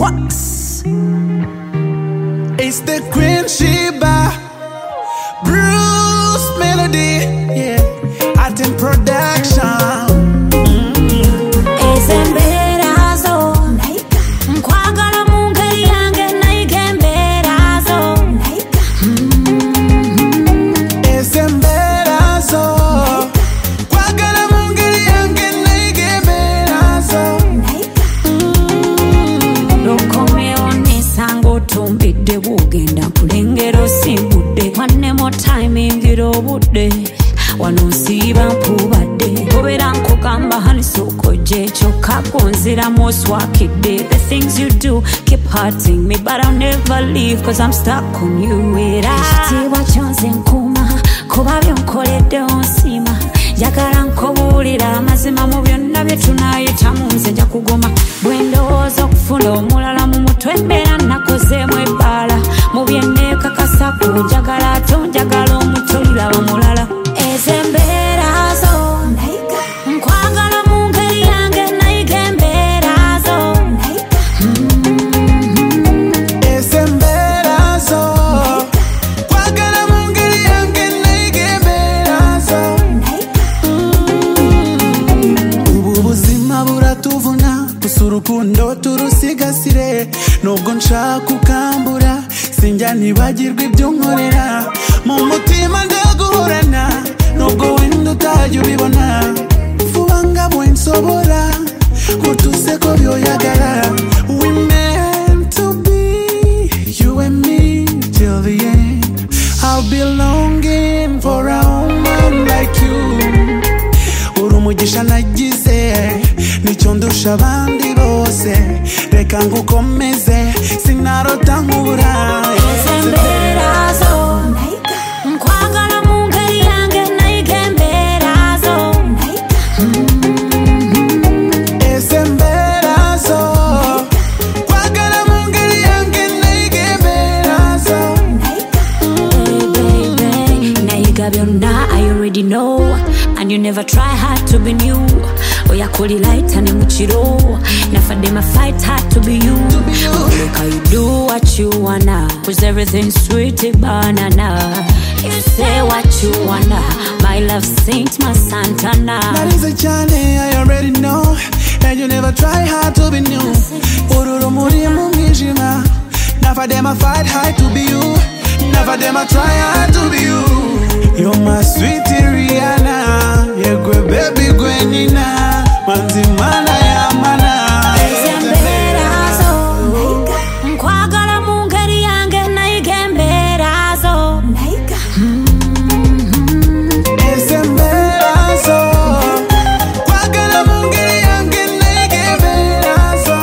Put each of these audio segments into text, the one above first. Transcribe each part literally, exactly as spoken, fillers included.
Wax. It's the Queen Sheba, Bruce Melody, yeah, Atem Production. One more time ingira obudde wano nsiiba mpubadde gobera nkugamba hani sokoje kyokka gonziramu oswakidde. The things you do keep hurting me but I'll never leave cause I'm stuck on you. Era ekitiibwa kyonze nkuuma kuba byonkoledde onsima njagala nkobuulira amazima mu byonna bye tunayitamu nze nja kugoma bwe ndowooza okufuna omulala mu mutwe mbeera nakozeemu ebbaala mu byenneekakasako njagala ate onjagala omutolira bamulala. Ezo embeera zo nkwagala mu ngeri yange nayiga embeera zo. Ezo embeera zo nkwagala mu ngeri yange nayiga embeera zo. Ubu buzima buratuvuna gusa urukundo turusigasire nubwo nshaka ukambura sinjya nibagirwa ibyo nkorera mu mutima ndaguhorana nubwo wenda utajya ubibona vuba ngabwe nsobora utuse ko byoyagara. We meant to be you and me till the end. I'll be longing for a woman like you. Uri umugisha nagize nicyo ndusha abandi bose reka ngukomeze sinarota nkubura. Ezo embeera zo nkwagala mu ngeri yange nayiga embeera zo. Ezo embeera zo nkwagala mu ngeri yange nayiga embeera zo. Nayiga byonna I already know and you never try hard to be new. Oyakoleraita ne mukiro nafadde my fight hard to be you. Look how you do what you wanna cause everything's sweet banana. You say what you wanna my love saint my Santana. That is a journey I already know and you never try hard to be new. Ururu muri mu mwijima nafadde my fight hard to be you. Never them I try hard to be you. You're my sweetie Rihanna. Yeah, gwe baby gwe Nina. Manzi mana ya mana. Ezo embeera zo nkwagala mu ngeri yange nayiga embeera zo. Ezo embeera zo nkwagala mu ngeri yange nayiga embeera zo.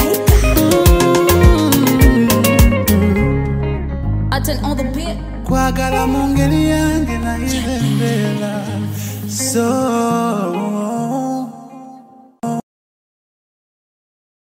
On the beat. Kwagala mu ngeri yange nayiga embeera zo.